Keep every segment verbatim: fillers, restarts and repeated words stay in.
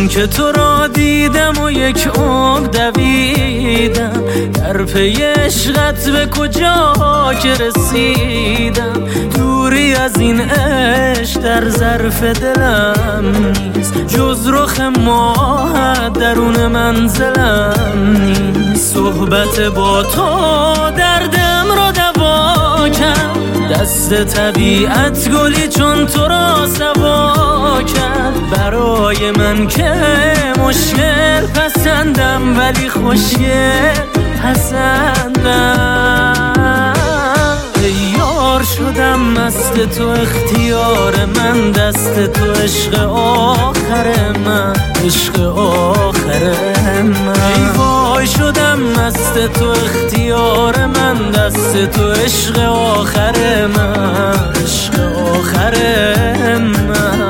چون که تو را دیدم و یک عمر دویدم، در پی عشقت به کجا که رسیدم. دوری از این عشق در ظرف دلم نیست، جز رخ ماهت درون منزلم نیست. صحبت با تو دردم را دوا کرد، دست طبیعت گلی چون تو را سوا کرد. برای من که مشکل پسندم ولی خوشگل پسندم. یار شدم مست تو اختیار من، دست تو عشق آخر من، عشق آخر من. ای وای شدم مست تو اختیار من، دست تو عشق آخر من، عشق آخر من.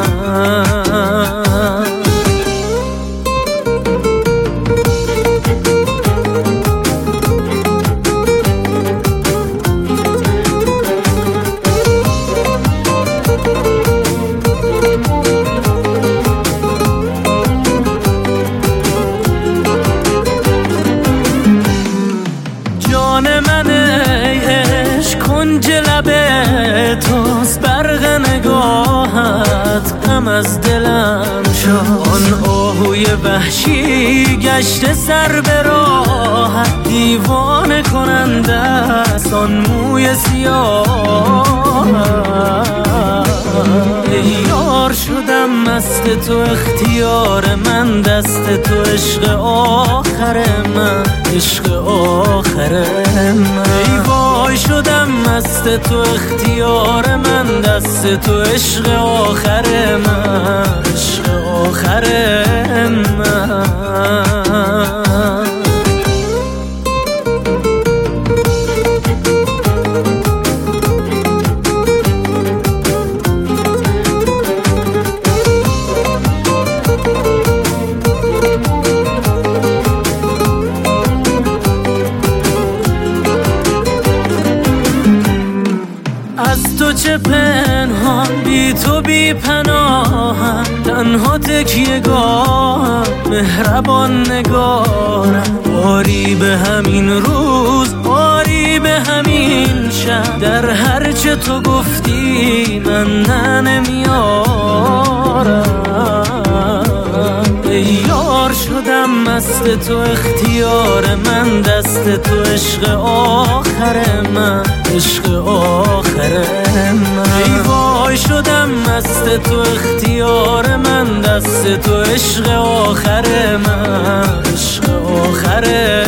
جان من ای عشق کنج لب توست، برق نگاهت غم از دلم شد. آن آهوی وحشی گشته سر به راهت، دیوانه کننده است آن موی سیاه. ای یار شدم مست تو اختیار من، دست تو عشق آخر من، عشق آخر من. ای وای شدم مست تو اختیار من، دست تو عشق آخر من، عشق آخر من. از تو چه پنهان، بی تو بی پناهم، تنها تکیه گاهم، مهربان نگارم. باری به همین روز، باری به همین شب، در هر چه تو گفتی من نه نمیارم. ای یار شدم مست تو اختیار من، دست تو عشق آخر من، عشق آخر من. ای وای شدم مست تو اختیار من، دست تو عشق آخر من، عشق آخر